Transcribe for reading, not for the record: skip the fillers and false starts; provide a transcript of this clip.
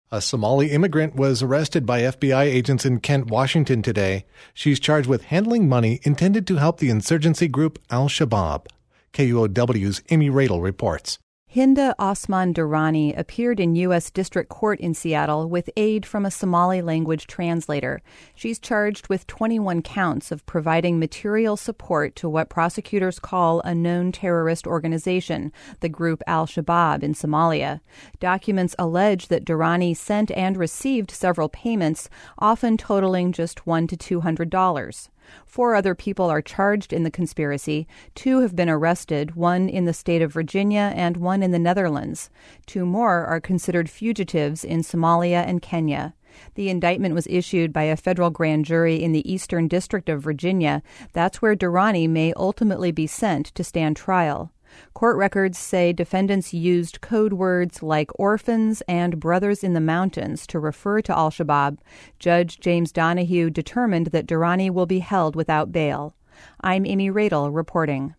A Somali immigrant was arrested by FBI agents in Kent, Washington today. She's charged with handling money intended to help the insurgency group Al-Shabaab. KUOW's Amy Radel reports. Hinda Osman Durrani appeared in U.S. District Court in Seattle with aid from a Somali language translator. She's charged with 21 counts of providing material support to what prosecutors call a known terrorist organization, the group Al-Shabaab in Somalia. Documents allege that Durrani sent and received several payments, often totaling just $100 to $200. 4 other people are charged in the conspiracy. 2 have been arrested, one in the state of Virginia and one in the Netherlands. 2 more are considered fugitives in Somalia and Kenya. The indictment was issued by a federal grand jury in the Eastern District of Virginia. That's where Durrani may ultimately be sent to stand trial. Court records say defendants used code words like orphans and brothers in the mountains to refer to Al-Shabaab. Judge James Donahue determined that Durrani will be held without bail. I'm Amy Radel reporting.